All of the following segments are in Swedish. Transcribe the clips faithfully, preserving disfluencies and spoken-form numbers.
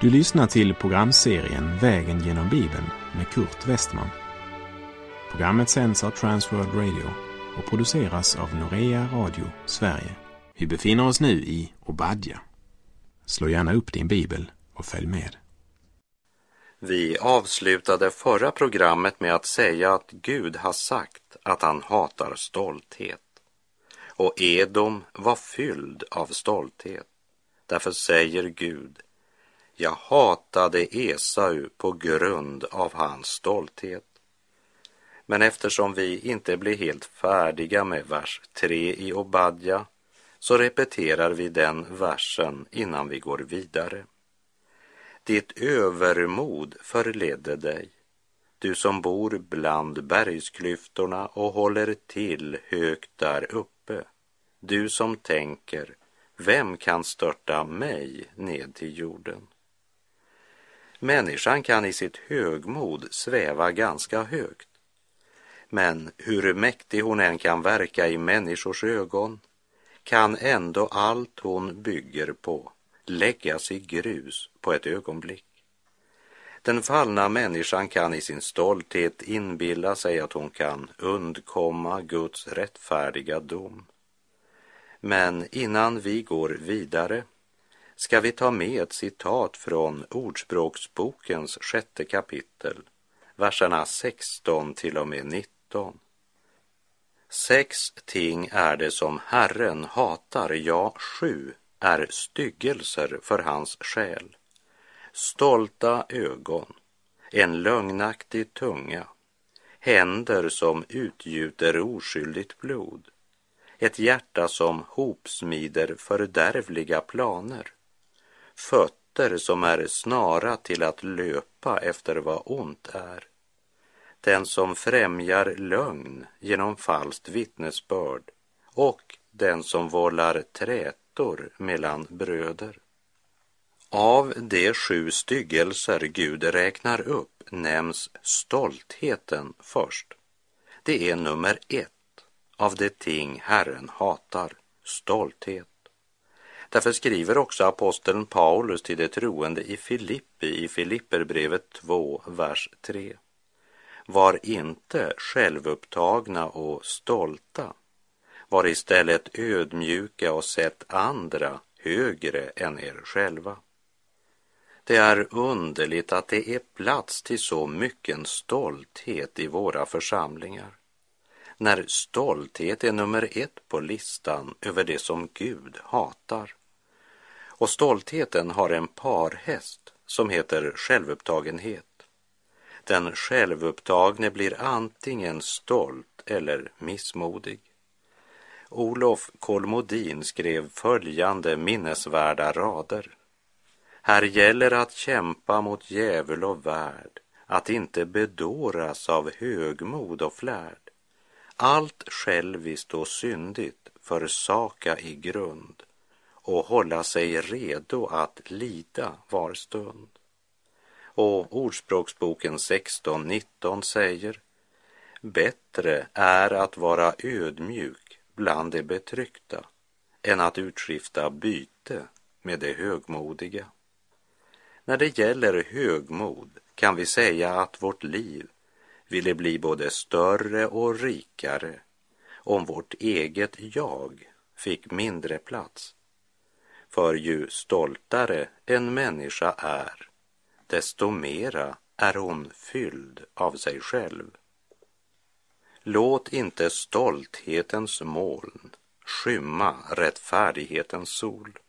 Du lyssnar till programserien Vägen genom Bibeln med Kurt Westman. Programmet sänds av Transworld Radio och produceras av Norea Radio Sverige. Vi befinner oss nu i Obadja. Slå gärna upp din bibel och följ med. Vi avslutade förra programmet med att säga att Gud har sagt att han hatar stolthet. Och Edom var fylld av stolthet. Därför säger Gud: jag hatade Esau på grund av hans stolthet. Men eftersom vi inte blir helt färdiga med vers tre i Obadja, så repeterar vi den versen innan vi går vidare. Ditt övermod förledde dig, du som bor bland bergsklyftorna och håller till högt där uppe. Du som tänker, vem kan störta mig ned till jorden? Människan kan i sitt högmod sväva ganska högt. Men hur mäktig hon än kan verka i människors ögon, kan ändå allt hon bygger på läggas i grus på ett ögonblick. Den fallna människan kan i sin stolthet inbilla sig att hon kan undkomma Guds rättfärdiga dom. Men innan vi går vidare ska vi ta med ett citat från Ordspråksbokens sjätte kapitel, verserna sexton till och med nitton. Sex ting är det som Herren hatar, ja, sju är styggelser för hans själ. Stolta ögon, en lögnaktig tunga, händer som utgjuter oskyldigt blod, ett hjärta som hopsmider fördärvliga planer, fötter som är snara till att löpa efter vad ont är, den som främjar lögn genom falskt vittnesbörd och den som vållar trätor mellan bröder. Av de sju styggelser Gud räknar upp nämns stoltheten först. Det är nummer ett av de ting Herren hatar, stolthet. Därför skriver också aposteln Paulus till de troende i Filippi i Filipperbrevet två, vers tre. Var inte självupptagna och stolta. Var istället ödmjuka och sätt andra högre än er själva. Det är underligt att det är plats till så mycket stolthet i våra församlingar, när stolthet är nummer ett på listan över det som Gud hatar. Och stoltheten har en parhäst som heter självupptagenhet. Den självupptagne blir antingen stolt eller missmodig. Olof Kolmodin skrev följande minnesvärda rader. Här gäller att kämpa mot djävul och värld, att inte bedåras av högmod och flärd. Allt själviskt och syndigt försaka i grund och hålla sig redo att lida var stund. Och Ordspråksboken sexton nitton säger: bättre är att vara ödmjuk bland de betryckta än att utskifta byte med det högmodiga. När det gäller högmod kan vi säga att vårt liv ville bli både större och rikare om vårt eget jag fick mindre plats. För ju stoltare en människa är, desto mera är hon fylld av sig själv. Låt inte stolthetens moln skymma rättfärdighetens sol.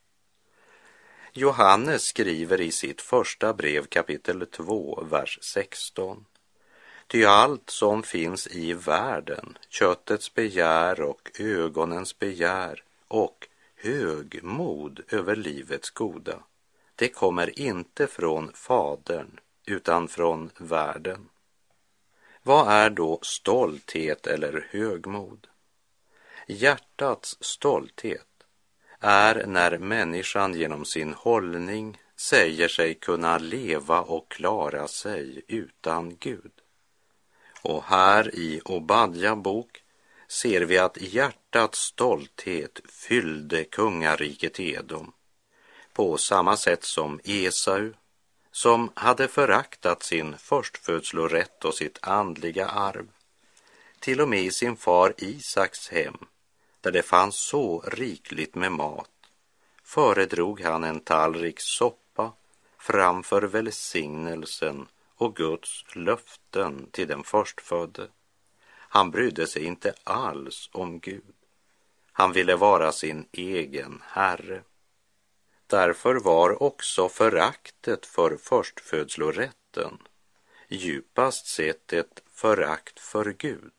Johannes skriver i sitt första brev kapitel två, vers sexton. Ty allt som finns i världen, köttets begär och ögonens begär och högmod över livets goda, det kommer inte från Fadern utan från världen. Vad är då stolthet eller högmod? Hjärtats stolthet är när människan genom sin hållning säger sig kunna leva och klara sig utan Gud. Och här i Obadja bok ser vi att hjärtats stolthet fyllde kungariket Edom, på samma sätt som Esau, som hade föraktat sin förstfödslorätt och sitt andliga arv. Till och med i sin far Isaks hem, där det fanns så rikligt med mat, föredrog han en tallrik soppa framför välsignelsen och Guds löften till den förstfödde. Han brydde sig inte alls om Gud. Han ville vara sin egen herre. Därför var också föraktet för förstfödslorätten djupast sett ett förakt för Gud.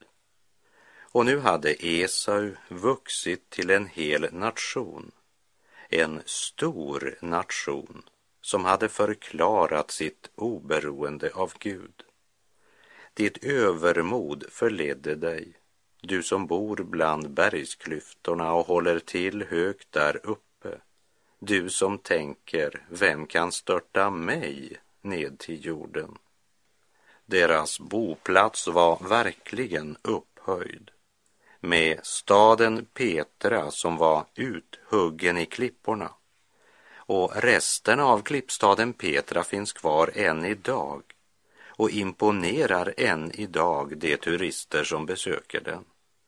Och nu hade Esau vuxit till en hel nation, en stor nation som hade förklarat sitt oberoende av Gud. Ditt övermod förledde dig, du som bor bland bergsklyftorna och håller till högt där uppe. Du som tänker, vem kan störta mig ned till jorden? Deras boplats var verkligen upphöjd, med staden Petra som var uthuggen i klipporna. Och resten av klippstaden Petra finns kvar än idag och imponerar än idag de turister som besöker den.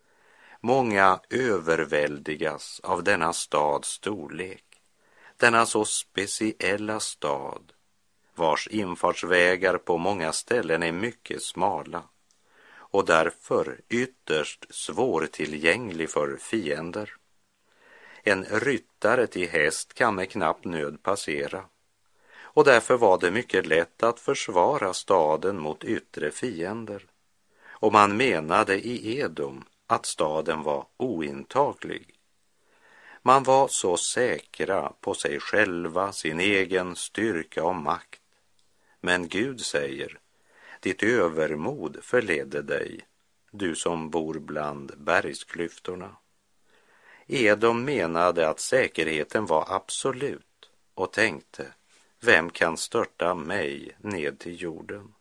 Många överväldigas av denna stads storlek, denna så speciella stad, vars infartsvägar på många ställen är mycket smala och därför ytterst svårtillgänglig för fiender. En ryttare till häst kan med knapp nöd passera, och därför var det mycket lätt att försvara staden mot yttre fiender. Och man menade i Edom att staden var ointaglig. Man var så säkra på sig själva, sin egen styrka och makt. Men Gud säger, ditt övermod förledde dig, du som bor bland bergsklyftorna. Edom menade att säkerheten var absolut och tänkte, vem kan störta mig ned till jorden?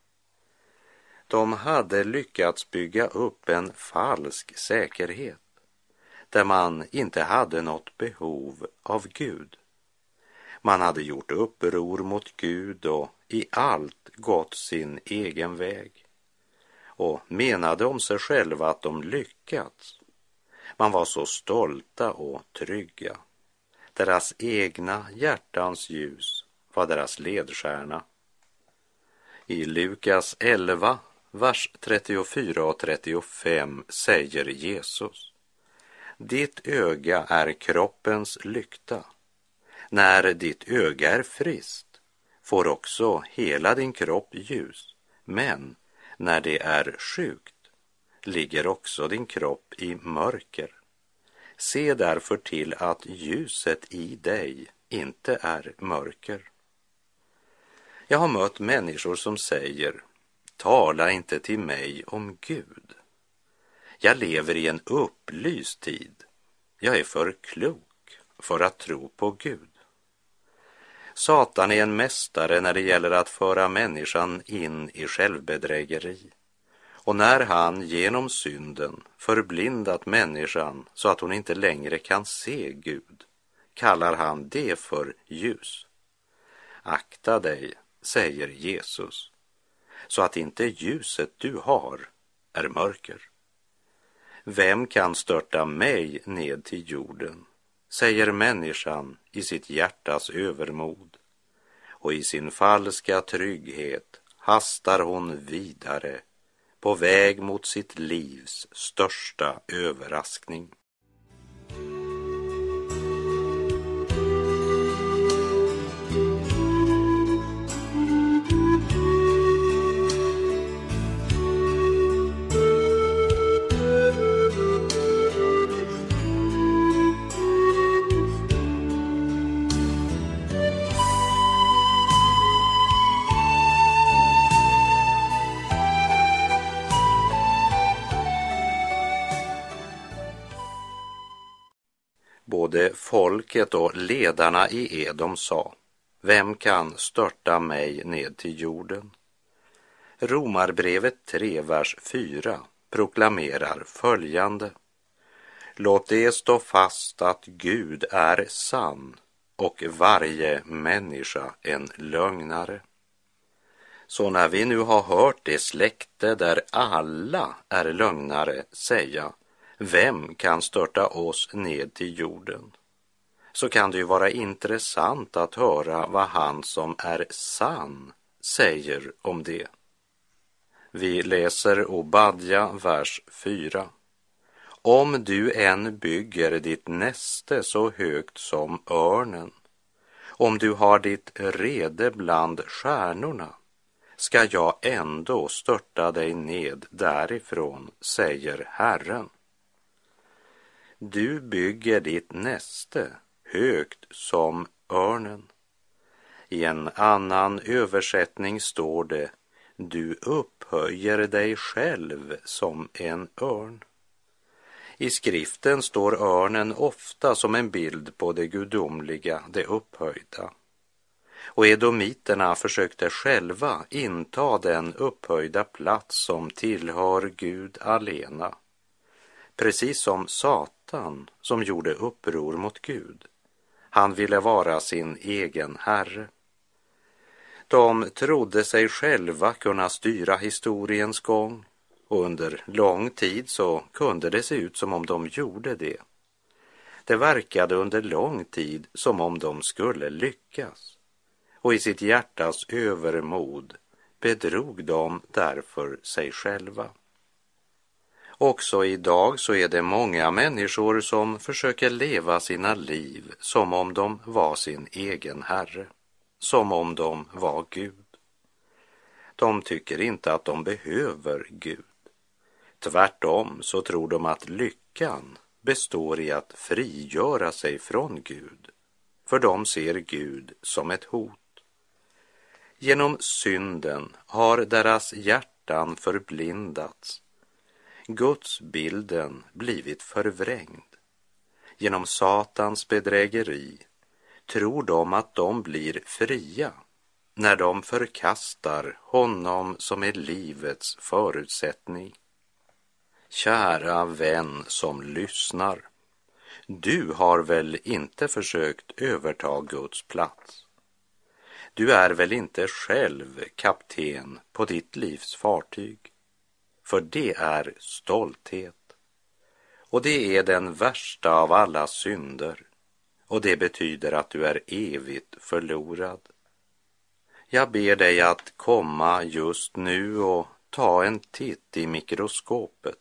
De hade lyckats bygga upp en falsk säkerhet där man inte hade något behov av Gud. Man hade gjort uppror mot Gud och i allt gått sin egen väg och menade om sig själva att de lyckats. Man var så stolta och trygga. Deras egna hjärtans ljus var deras ledstjärna. I Lukas elva, vers trettiofyra och trettiofem säger Jesus: ditt öga är kroppens lykta. När ditt öga är friskt får också hela din kropp ljus, men när det är sjukt ligger också din kropp i mörker. Se därför till att ljuset i dig inte är mörker. Jag har mött människor som säger, tala inte till mig om Gud. Jag lever i en upplyst tid. Jag är för klok för att tro på Gud. Satan är en mästare när det gäller att föra människan in i självbedrägeri. Och när han genom synden förblindat människan så att hon inte längre kan se Gud, kallar han det för ljus. Akta dig, säger Jesus, så att inte ljuset du har är mörker. Vem kan störta mig ned till jorden, säger människan i sitt hjärtas övermod, och i sin falska trygghet hastar hon vidare på väg mot sitt livs största överraskning. Både folket och ledarna i Edom sa, vem kan störta mig ned till jorden? Romarbrevet tre, vers fyra proklamerar följande: låt det stå fast att Gud är sann och varje människa en lögnare. Så när vi nu har hört det släkte där alla är lögnare säga, vem kan störta oss ned till jorden? Så kan det ju vara intressant att höra vad han som är sann säger om det. Vi läser Obadja, vers fyra. Om du än bygger ditt näste så högt som örnen, om du har ditt rede bland stjärnorna, ska jag ändå störta dig ned därifrån, säger Herren. Du bygger ditt näste högt som örnen. I en annan översättning står det, du upphöjer dig själv som en örn. I skriften står örnen ofta som en bild på det gudomliga, det upphöjda. Och edomiterna försökte själva inta den upphöjda plats som tillhör Gud alena. Precis som Satan som gjorde uppror mot Gud. Han ville vara sin egen herre. De trodde sig själva kunna styra historiens gång, och under lång tid så kunde det se ut som om de gjorde det. Det verkade under lång tid som om de skulle lyckas, och i sitt hjärtas övermod bedrog de därför sig själva. Också idag så är det många människor som försöker leva sina liv som om de var sin egen herre, som om de var Gud. De tycker inte att de behöver Gud. Tvärtom så tror de att lyckan består i att frigöra sig från Gud, för de ser Gud som ett hot. Genom synden har deras hjärtan förblindats. Guds bilden blivit förvrängd. Genom Satans bedrägeri tror de att de blir fria när de förkastar honom som är livets förutsättning. Kära vän som lyssnar, du har väl inte försökt överta Guds plats? Du är väl inte själv kapten på ditt livs fartyg? För det är stolthet. Och det är den värsta av alla synder. Och det betyder att du är evigt förlorad. Jag ber dig att komma just nu och ta en titt i mikroskopet.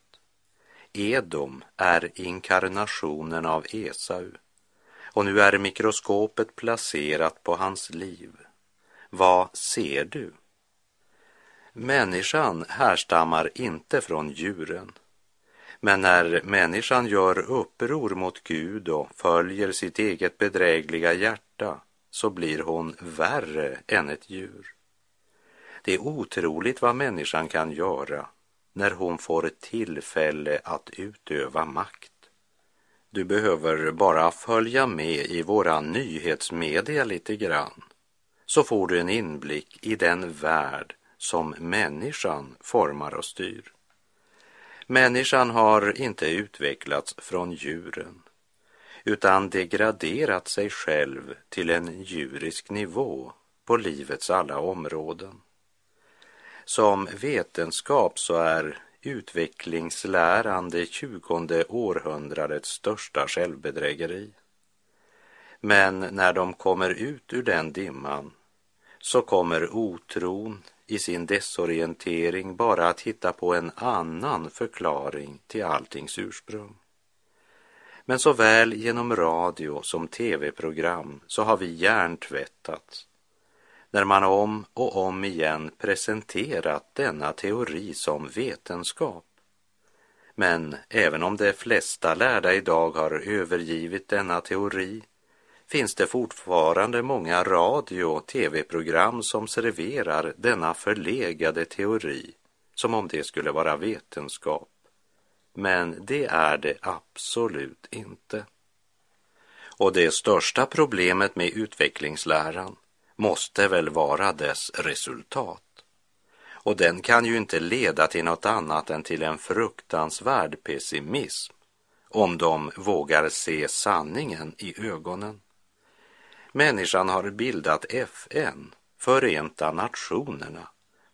Edom är inkarnationen av Esau. Och nu är mikroskopet placerat på hans liv. Vad ser du? Människan härstammar inte från djuren. Men när människan gör uppror mot Gud och följer sitt eget bedrägliga hjärta så blir hon värre än ett djur. Det är otroligt vad människan kan göra när hon får tillfälle att utöva makt. Du behöver bara följa med i våra nyhetsmedia lite grann, så får du en inblick i den värld som människan formar och styr. Människan har inte utvecklats från djuren, utan degraderat sig själv till en djurisk nivå på livets alla områden. Som vetenskap så är utvecklingsläran det tjugonde århundradets största självbedrägeri. Men när de kommer ut ur den dimman så kommer otron i sin desorientering bara att hitta på en annan förklaring till alltings ursprung. Men såväl genom radio som tv-program så har vi hjärntvättats när man om och om igen presenterat denna teori som vetenskap. Men även om de flesta lärda idag har övergivit denna teori finns det fortfarande många radio- och tv-program som serverar denna förlegade teori som om det skulle vara vetenskap. Men det är det absolut inte. Och det största problemet med utvecklingsläran måste väl vara dess resultat. Och den kan ju inte leda till något annat än till en fruktansvärd pessimism om de vågar se sanningen i ögonen. Människan har bildat F N, Förenta nationerna,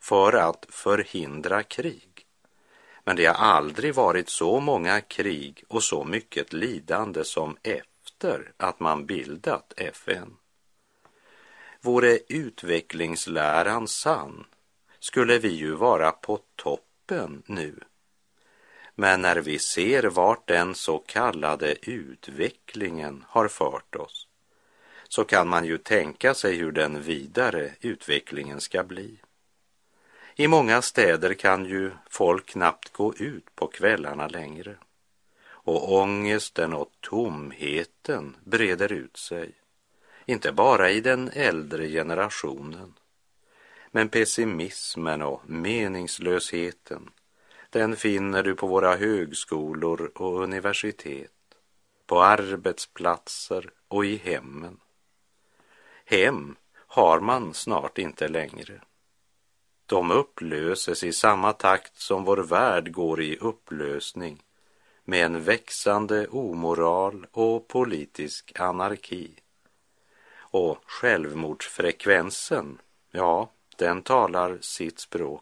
för att förhindra krig. Men det har aldrig varit så många krig och så mycket lidande som efter att man bildat F N. Vore utvecklingsläran sann skulle vi ju vara på toppen nu. Men när vi ser vart den så kallade utvecklingen har fört oss, så kan man ju tänka sig hur den vidare utvecklingen ska bli. I många städer kan ju folk knappt gå ut på kvällarna längre. Och ångesten och tomheten breder ut sig. Inte bara i den äldre generationen. Men pessimismen och meningslösheten, den finner du på våra högskolor och universitet, på arbetsplatser och i hemmen. Hem har man snart inte längre. De upplöses i samma takt som vår värld går i upplösning, med en växande omoral och politisk anarki. Och självmordsfrekvensen, ja, den talar sitt språk.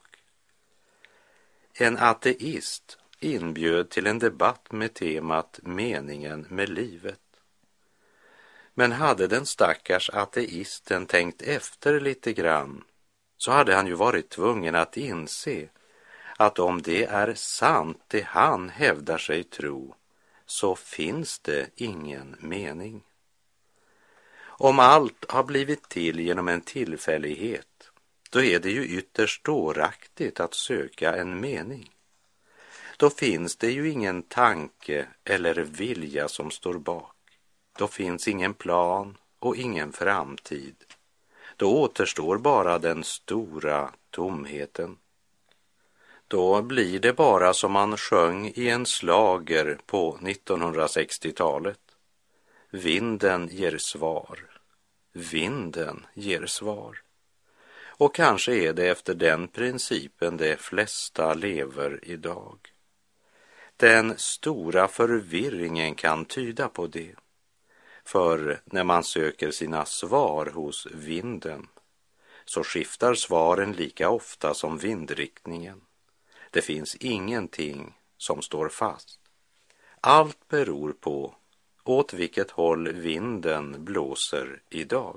En ateist inbjöd till en debatt med temat meningen med livet. Men hade den stackars ateisten tänkt efter lite grann, så hade han ju varit tvungen att inse att om det är sant det han hävdar sig tro, så finns det ingen mening. Om allt har blivit till genom en tillfällighet, då är det ju ytterst dåraktigt att söka en mening. Då finns det ju ingen tanke eller vilja som står bak. Då finns ingen plan och ingen framtid. Då återstår bara den stora tomheten. Då blir det bara som man sjöng i en slager på nittonhundrasextiotalet. Vinden ger svar. Vinden ger svar. Och kanske är det efter den principen de flesta lever idag. Den stora förvirringen kan tyda på det. För när man söker sina svar hos vinden, så skiftar svaren lika ofta som vindriktningen. Det finns ingenting som står fast. Allt beror på åt vilket håll vinden blåser idag.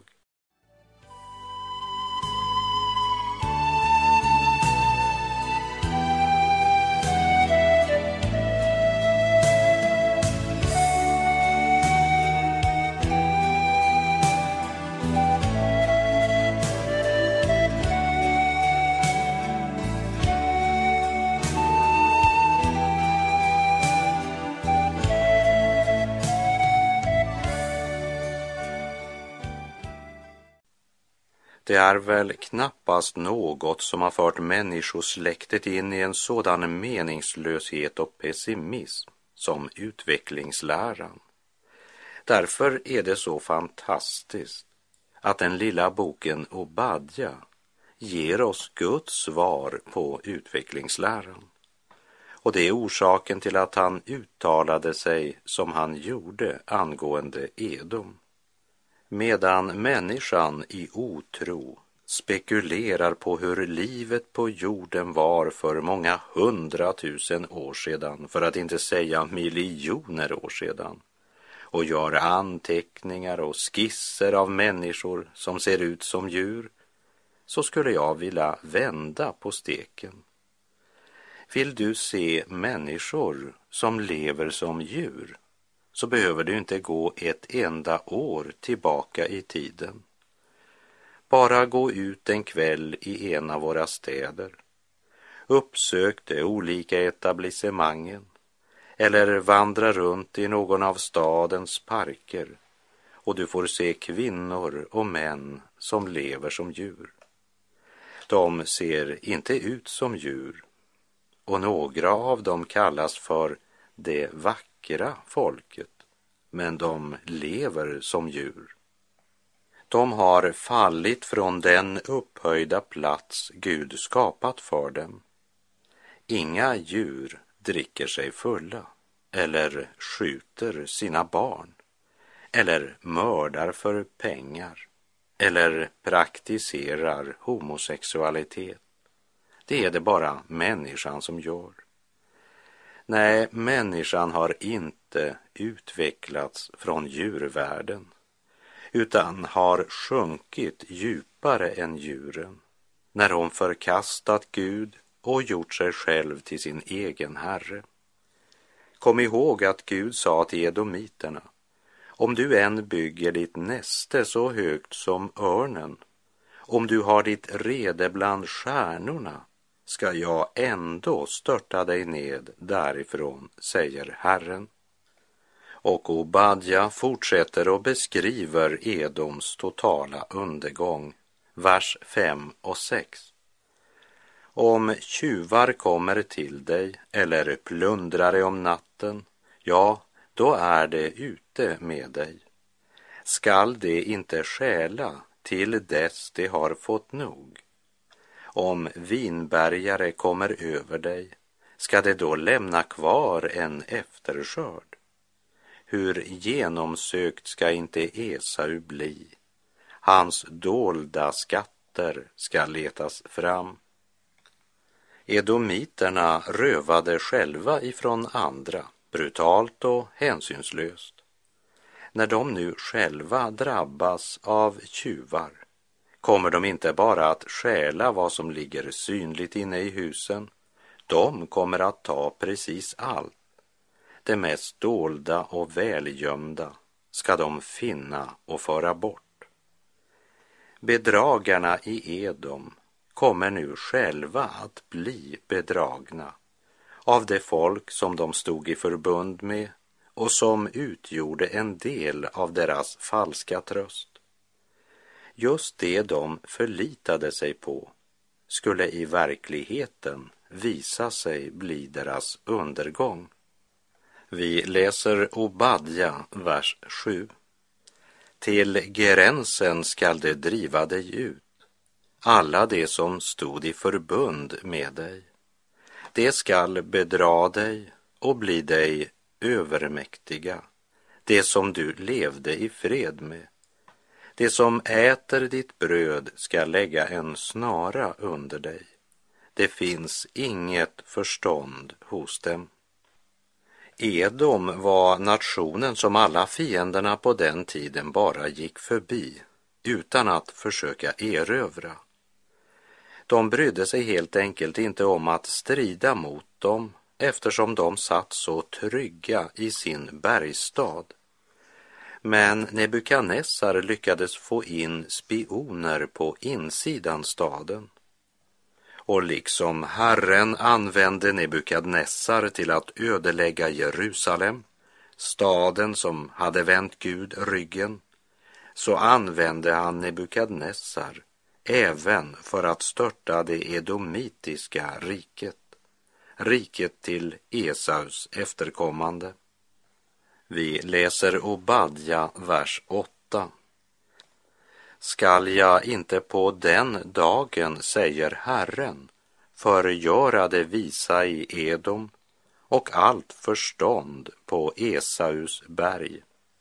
Det är väl knappast något som har fört människosläktet in i en sådan meningslöshet och pessimism som utvecklingsläran. Därför är det så fantastiskt att den lilla boken Obadja ger oss Guds svar på utvecklingsläran. Och det är orsaken till att han uttalade sig som han gjorde angående Edom. Medan människan i otro spekulerar på hur livet på jorden var för många hundratusen år sedan, för att inte säga miljoner år sedan, och gör anteckningar och skisser av människor som ser ut som djur, så skulle jag vilja vända på steken. Vill du se människor som lever som djur, så behöver du inte gå ett enda år tillbaka i tiden. Bara gå ut en kväll i en av våra städer. Uppsök de olika etablissemangen eller vandra runt i någon av stadens parker, och du får se kvinnor och män som lever som djur. De ser inte ut som djur, och några av dem kallas för det vackra folket, men de lever som djur. De har fallit från den upphöjda plats Gud skapat för dem. Inga djur dricker sig fulla, eller skjuter sina barn, eller mördar för pengar, eller praktiserar homosexualitet. Det är det bara människan som gör. Nej, människan har inte utvecklats från djurvärlden, utan har sjunkit djupare än djuren när hon förkastat Gud och gjort sig själv till sin egen herre. Kom ihåg att Gud sa till edomiterna: om du än bygger ditt näste så högt som örnen, om du har ditt rede bland stjärnorna, ska jag ändå störta dig ned därifrån, säger Herren. Och Obadja fortsätter och beskriver Edoms totala undergång, vers fem och sex. Om tjuvar kommer till dig eller plundrare om natten, ja, då är det ute med dig. Skall det inte stjäla till dess det har fått nog? Om vinbergare kommer över dig, ska det då lämna kvar en efterskörd? Hur genomsökt ska inte Esau bli? Hans dolda skatter ska letas fram. Edomiterna rövade själva ifrån andra, brutalt och hänsynslöst. När de nu själva drabbas av tjuvar, kommer de inte bara att stjäla vad som ligger synligt inne i husen, de kommer att ta precis allt. Det mest dolda och välgömda ska de finna och föra bort. Bedragarna i Edom kommer nu själva att bli bedragna av det folk som de stod i förbund med och som utgjorde en del av deras falska tröst. Just det de förlitade sig på skulle i verkligheten visa sig bli deras undergång. Vi läser Obadja, vers sju. Till gränsen skall det driva dig ut, alla de som stod i förbund med dig. Det skall bedra dig och bli dig övermäktiga, det som du levde i fred med. Det som äter ditt bröd ska lägga en snara under dig. Det finns inget förstånd hos dem. Edom var nationen som alla fienderna på den tiden bara gick förbi utan att försöka erövra. De brydde sig helt enkelt inte om att strida mot dem eftersom de satt så trygga i sin bergstad. Men Nebukadnessar lyckades få in spioner på insidan staden. Och liksom Herren använde Nebukadnessar till att ödelägga Jerusalem, staden som hade vänt Gud ryggen, så använde han Nebukadnessar även för att störta det edomitiska riket, riket till Esaus efterkommande. Vi läser Obadja, vers åtta. Skall jag inte på den dagen, säger Herren, förgöra det visa i Edom och allt förstånd på Esaus berg.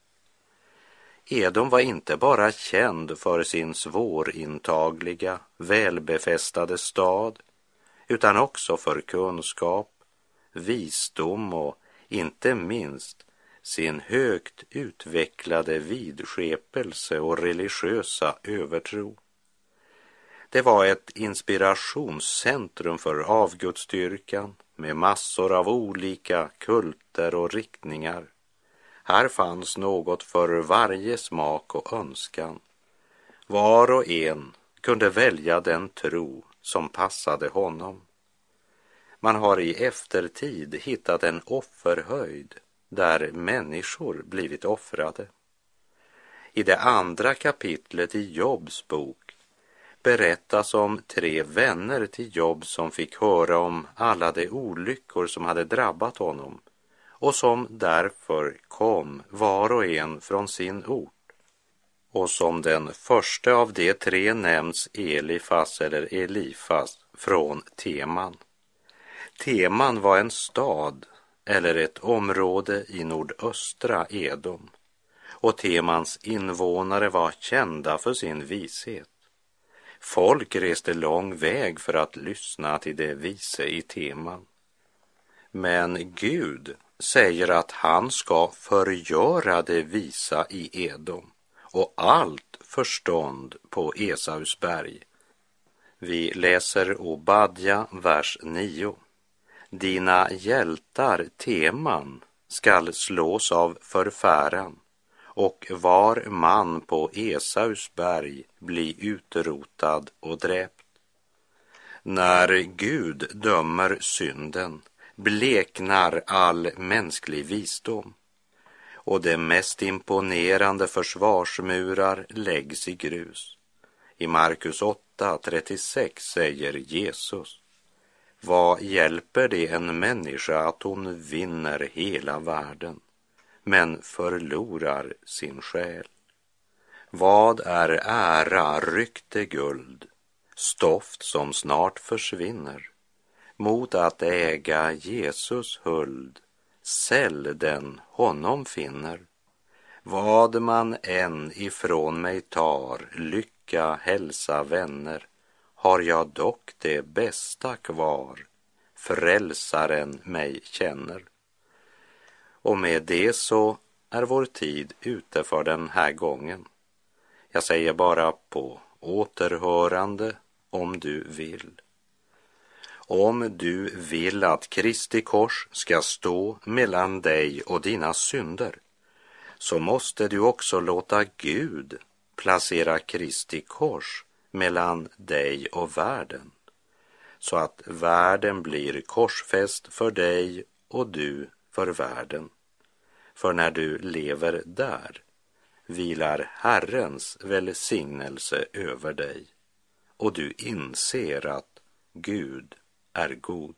Edom var inte bara känd för sin svårintagliga, välbefästade stad, utan också för kunskap, visdom och inte minst sin högt utvecklade vidskepelse och religiösa övertro. Det var ett inspirationscentrum för avgudsdyrkan med massor av olika kulter och riktningar. Här fanns något för varje smak och önskan. Var och en kunde välja den tro som passade honom. Man har i eftertid hittat en offerhöjd där människor blivit offrade. I det andra kapitlet i Jobs bok berättas om tre vänner till Job som fick höra om alla de olyckor som hade drabbat honom och som därför kom var och en från sin ort. Och som den första av de tre nämns Elifas eller Elifas från Teman. Teman var en stad eller ett område i nordöstra Edom, och Temans invånare var kända för sin vishet. Folk reste lång väg för att lyssna till det vise i Teman. Men Gud säger att han ska förgöra det visa i Edom och allt förstånd på Esaus berg. Vi läser Obadja, vers nio. Dina hjältar, Teman, skall slås av förfäran, och var man på Esaus berg bli utrotad och dräpt. När Gud dömer synden bleknar all mänsklig visdom, och de mest imponerande försvarsmurar läggs i grus. I Markus åtta trettiosex säger Jesus: vad hjälper det en människa att hon vinner hela världen men förlorar sin själ? Vad är ära, rykte, guld, stoft som snart försvinner, mot att äga Jesus huld, sälj den honom finner. Vad man än ifrån mig tar, lycka, hälsa, vänner, har jag dock det bästa kvar, frälsaren mig känner. Och med det så är vår tid ute för den här gången. Jag säger bara på återhörande om du vill. Om du vill att Kristi kors ska stå mellan dig och dina synder, så måste du också låta Gud placera Kristi kors mellan dig och världen, så att världen blir korsfäst för dig och du för världen. För när du lever där vilar Herrens välsignelse över dig, och du inser att Gud är god.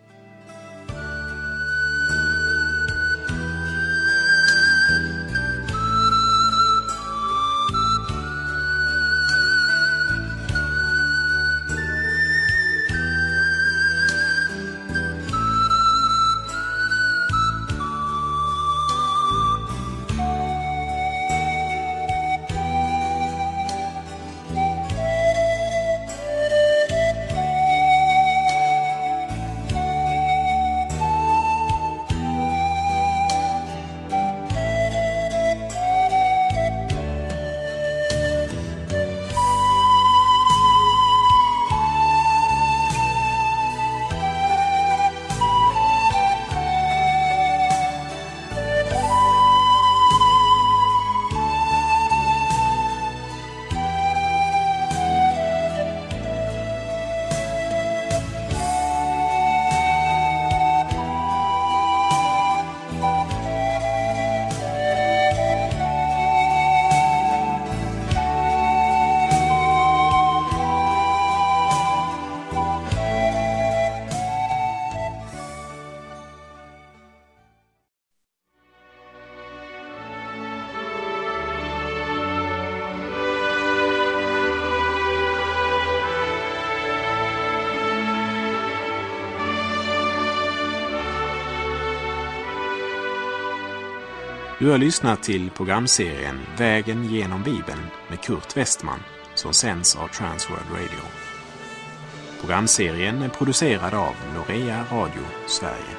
Du har lyssnat till programserien Vägen genom Bibeln med Kurt Westman, som sänds av Transworld Radio. Programserien är producerad av Norea Radio Sverige.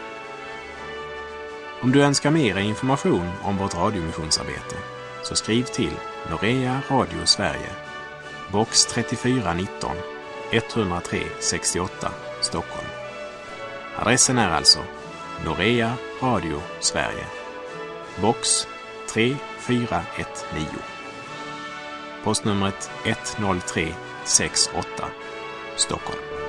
Om du önskar mer information om vårt radiomissionsarbete, så skriv till Norea Radio Sverige, box trettiofyra nitton, etthundratre sextioåtta, Stockholm. Adressen är alltså Norea Radio Sverige, box tre fyra ett nio. Postnumret ett noll tre sex åtta, Stockholm.